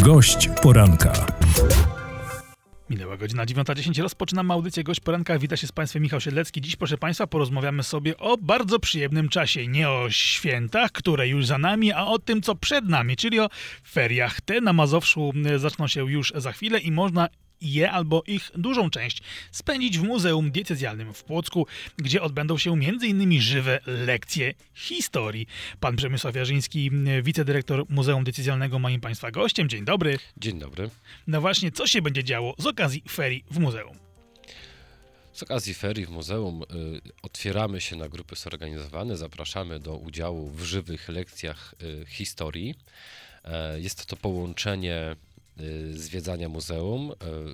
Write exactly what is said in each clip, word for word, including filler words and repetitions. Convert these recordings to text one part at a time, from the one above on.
Gość poranka. Minęła godzina dziewiąta dziesięć. Rozpoczynamy audycję Gość Poranka. Wita się z Państwem Michał Siedlecki. Dziś, proszę Państwa, porozmawiamy sobie o bardzo przyjemnym czasie. Nie o świętach, które już za nami, a o tym, co przed nami, czyli o feriach. Te na Mazowszu zaczną się już za chwilę i można je albo ich dużą część spędzić w Muzeum Diecezjalnym w Płocku, gdzie odbędą się między innymi żywe lekcje historii. Pan Przemysław Jarzyński, wicedyrektor Muzeum Diecezjalnego, moim Państwa gościem. Dzień dobry. Dzień dobry. No właśnie, co się będzie działo z okazji ferii w muzeum? Z okazji ferii w muzeum y, otwieramy się na grupy zorganizowane, zapraszamy do udziału w żywych lekcjach y, historii. E, jest to połączenie y, zwiedzania muzeum, y,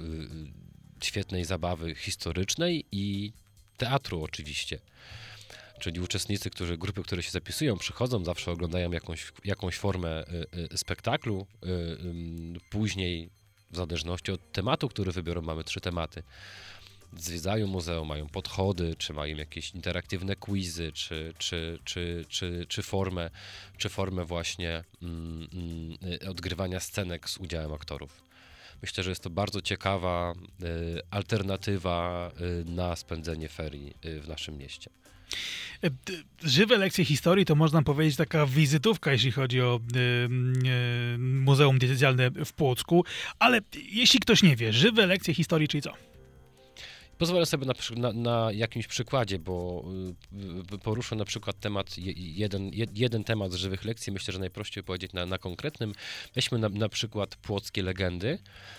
y, świetnej zabawy historycznej i teatru oczywiście. Czyli uczestnicy, którzy, grupy, które się zapisują, przychodzą, zawsze oglądają jakąś, jakąś formę y, y, spektaklu, y, y, później w zależności od tematu, który wybiorą, mamy trzy tematy. Zwiedzają muzeum, mają podchody, czy mają jakieś interaktywne quizy, czy, czy, czy, czy, czy, formę, czy formę właśnie mm, mm, odgrywania scenek z udziałem aktorów. Myślę, że jest to bardzo ciekawa y, alternatywa y, na spędzenie ferii y, w naszym mieście. Żywe lekcje historii to, można powiedzieć, taka wizytówka, jeśli chodzi o y, y, Muzeum Diecezjalne w Płocku, ale jeśli ktoś nie wie, żywe lekcje historii, czyli co? Pozwolę sobie na, na, na jakimś przykładzie, bo y, poruszę na przykład temat, jeden, jeden temat z żywych lekcji, myślę, że najprościej powiedzieć na, na konkretnym. Weźmy na, na przykład płockie legendy.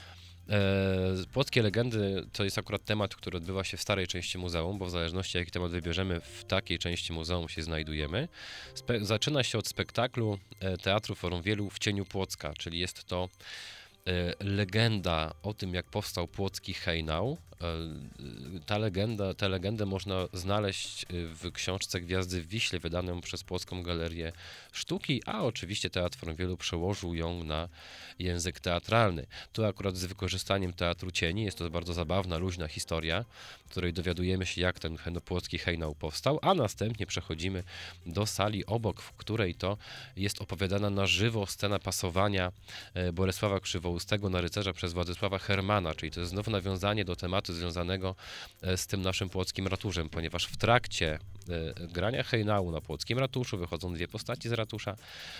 E, płockie legendy to jest akurat temat, który odbywa się w starej części muzeum, bo w zależności jaki temat wybierzemy, w takiej części muzeum się znajdujemy. Spe- zaczyna się od spektaklu e, Teatru Forum Wielu w cieniu Płocka, czyli jest to e, legenda o tym, jak powstał płocki hejnał. Ta legenda, tę legendę można znaleźć w książce Gwiazdy w Wiśle, wydaną przez Płocką Galerię Sztuki, a oczywiście Teatr Forum Wielu przełożył ją na język teatralny. Tu akurat z wykorzystaniem teatru cieni, jest to bardzo zabawna, luźna historia, w której dowiadujemy się, jak ten płocki hejnał powstał, a następnie przechodzimy do sali obok, w której to jest opowiadana na żywo scena pasowania Bolesława Krzywoustego na rycerza przez Władysława Hermana, czyli to jest znowu nawiązanie do tematu związanego z tym naszym płockim ratuszem, ponieważ w trakcie grania hejnału na płockim ratuszu wychodzą dwie postaci z ratusza,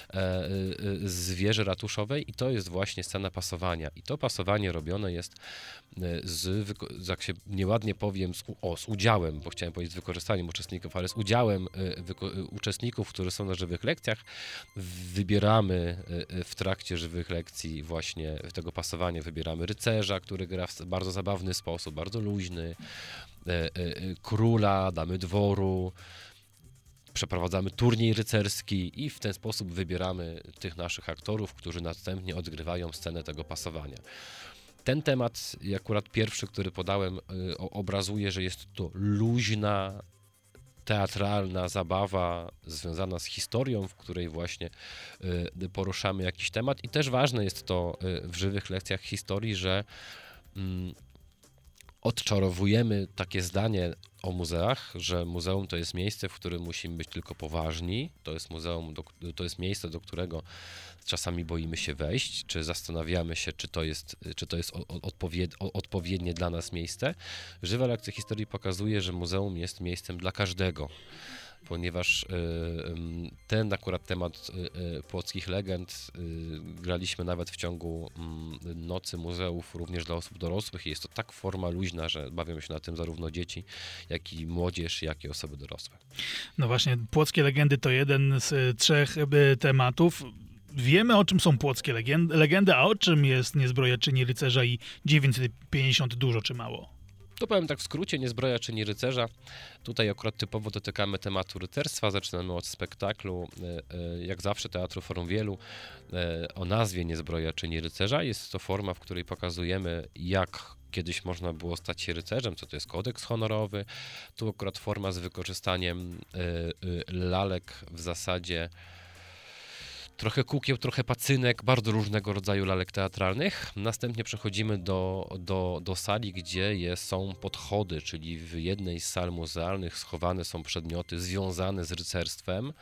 z wieży ratuszowej i to jest właśnie scena pasowania. I to pasowanie robione jest z, jak się nieładnie powiem, z, o, z udziałem, bo chciałem powiedzieć z wykorzystaniem uczestników, ale z udziałem wyko- uczestników, którzy są na żywych lekcjach. Wybieramy w trakcie żywych lekcji właśnie tego pasowania, wybieramy rycerza, który gra w bardzo zabawny sposób, bardzo luźny, króla, damy dworu, przeprowadzamy turniej rycerski i w ten sposób wybieramy tych naszych aktorów, którzy następnie odgrywają scenę tego pasowania. Ten temat, akurat pierwszy, który podałem, obrazuje, że jest to luźna, teatralna zabawa związana z historią, w której właśnie poruszamy jakiś temat i też ważne jest to w żywych lekcjach historii, że odczarowujemy takie zdanie o muzeach, że muzeum to jest miejsce, w którym musimy być tylko poważni, to jest muzeum, do, to jest miejsce, do którego czasami boimy się wejść, czy zastanawiamy się, czy to jest, czy to jest odpowied, odpowiednie dla nas miejsce. Żywe lekcje historii pokazuje, że muzeum jest miejscem dla każdego, ponieważ ten akurat temat płockich legend graliśmy nawet w ciągu nocy muzeów również dla osób dorosłych i jest to tak forma luźna, że bawią się na tym zarówno dzieci, jak i młodzież, jak i osoby dorosłe. No właśnie, płockie legendy to jeden z trzech tematów. Wiemy, o czym są płockie legendy, legendy, a o czym jest Niezbroja czyni rycerza i dziewięćset pięćdziesiąt dużo czy mało? To powiem tak w skrócie, Niezbroja czyni rycerza. Tutaj akurat typowo dotykamy tematu rycerstwa, zaczynamy od spektaklu, jak zawsze Teatru Forum Wielu, o nazwie Niezbroja czyni rycerza. Jest to forma, w której pokazujemy, jak kiedyś można było stać się rycerzem, co to jest kodeks honorowy. Tu akurat forma z wykorzystaniem lalek w zasadzie trochę kukieł, trochę pacynek, bardzo różnego rodzaju lalek teatralnych. Następnie przechodzimy do, do, do sali, gdzie jest, są podchody, czyli w jednej z sal muzealnych schowane są przedmioty związane z rycerstwem,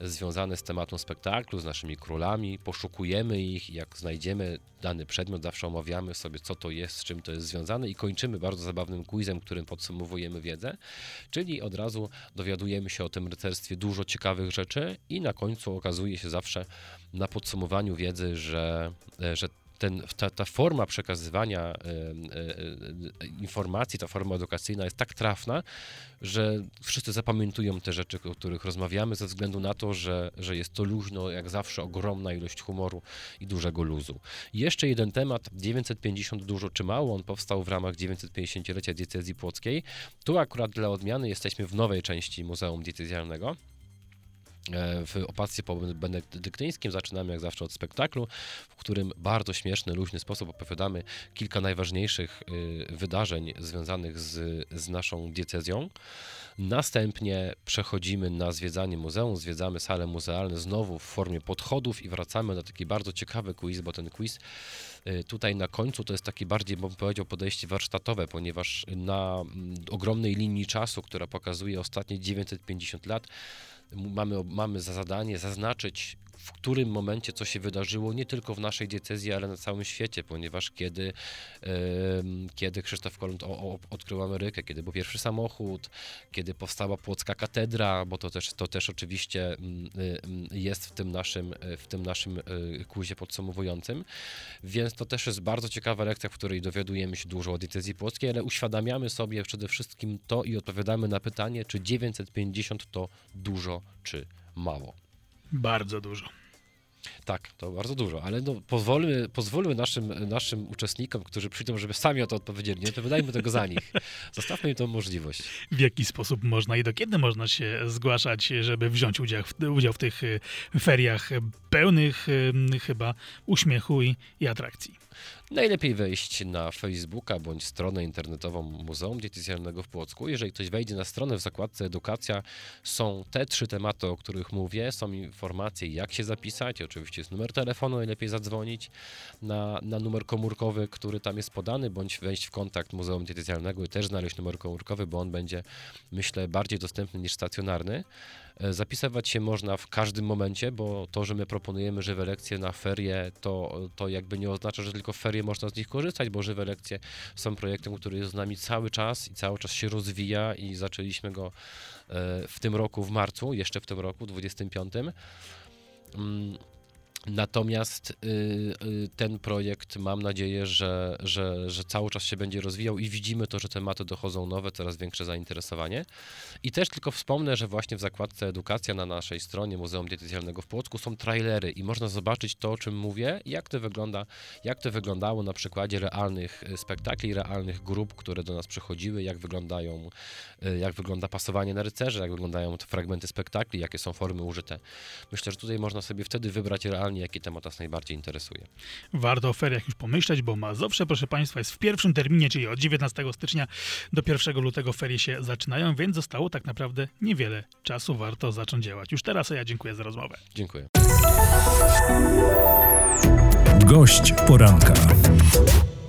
związane z tematem spektaklu, z naszymi królami, poszukujemy ich, jak znajdziemy dany przedmiot, zawsze omawiamy sobie, co to jest, z czym to jest związane i kończymy bardzo zabawnym quizem, którym podsumowujemy wiedzę, czyli od razu dowiadujemy się o tym rycerstwie dużo ciekawych rzeczy i na końcu okazuje się zawsze na podsumowaniu wiedzy, że, że ten, ta, ta forma przekazywania y, y, y, informacji, ta forma edukacyjna jest tak trafna, że wszyscy zapamiętują te rzeczy, o których rozmawiamy, ze względu na to, że, że jest to luźno, jak zawsze ogromna ilość humoru i dużego luzu. I jeszcze jeden temat, dziewięćset pięćdziesiąt dużo czy mało, on powstał w ramach dziewięćsetpięćdziesięciolecia diecezji płockiej. Tu akurat dla odmiany jesteśmy w nowej części Muzeum Diecezjalnego. W opactwie benedyktyńskim zaczynamy jak zawsze od spektaklu, w którym w bardzo śmieszny, luźny sposób opowiadamy kilka najważniejszych wydarzeń związanych z, z naszą diecezją. Następnie przechodzimy na zwiedzanie muzeum, zwiedzamy sale muzealne znowu w formie podchodów i wracamy na taki bardzo ciekawy quiz, bo ten quiz tutaj na końcu to jest takie bardziej, bym powiedział, podejście warsztatowe, ponieważ na ogromnej linii czasu, która pokazuje ostatnie dziewięćset pięćdziesiąt lat, Mamy, mamy za zadanie zaznaczyć, w którym momencie co się wydarzyło, nie tylko w naszej diecezji, ale na całym świecie, ponieważ kiedy, yy, kiedy Krzysztof Kolumb o, o, odkrył Amerykę, kiedy był pierwszy samochód, kiedy powstała Płocka Katedra, bo to też, to też oczywiście yy, jest w tym naszym, w tym naszym yy, quizie podsumowującym, więc to też jest bardzo ciekawa lekcja, w której dowiadujemy się dużo o diecezji płockiej, ale uświadamiamy sobie przede wszystkim to i odpowiadamy na pytanie, czy dziewięćset pięćdziesiąt to dużo, czy mało. Bardzo dużo. Tak, to bardzo dużo, ale no, pozwólmy, pozwólmy naszym, naszym uczestnikom, którzy przyjdą, żeby sami o to odpowiedzieli, nie odpowiadajmy tego za nich. Zostawmy im tą możliwość. W jaki sposób można i do kiedy można się zgłaszać, żeby wziąć udział w, udział w tych feriach pełnych chyba uśmiechu i, i atrakcji? Najlepiej wejść na Facebooka bądź stronę internetową Muzeum Diecezjalnego w Płocku. Jeżeli ktoś wejdzie na stronę w zakładce Edukacja, są te trzy tematy, o których mówię, są informacje, jak się zapisać, oczywiście jest numer telefonu, najlepiej zadzwonić na, na numer komórkowy, który tam jest podany, bądź wejść w kontakt Muzeum Diecezjalnego i też znaleźć numer komórkowy, bo on będzie, myślę, bardziej dostępny niż stacjonarny. Zapisywać się można w każdym momencie, bo to, że my proponujemy żywe lekcje na ferie, to, to jakby nie oznacza, że tylko w ferie można z nich korzystać, bo żywe lekcje są projektem, który jest z nami cały czas i cały czas się rozwija i zaczęliśmy go w tym roku, w marcu, jeszcze w tym roku, dwudziestym piątym. Natomiast y, y, ten projekt, mam nadzieję, że, że, że cały czas się będzie rozwijał i widzimy to, że tematy dochodzą nowe, coraz większe zainteresowanie. I też tylko wspomnę, że właśnie w zakładce Edukacja na naszej stronie Muzeum Diecezjalnego w Płocku są trailery i można zobaczyć to, o czym mówię, jak to wygląda, jak to wyglądało na przykładzie realnych spektakli, realnych grup, które do nas przychodziły, jak wyglądają, jak wygląda pasowanie na rycerze, jak wyglądają te fragmenty spektakli, jakie są formy użyte. Myślę, że tutaj można sobie wtedy wybrać realnie, jaki temat nas najbardziej interesuje. Warto o feriach już pomyśleć, bo Mazowsze, proszę Państwa, jest w pierwszym terminie, czyli od dziewiętnastego stycznia do pierwszego lutego ferie się zaczynają, więc zostało tak naprawdę niewiele czasu, warto zacząć działać. Już teraz, a ja dziękuję za rozmowę. Dziękuję. Gość poranka.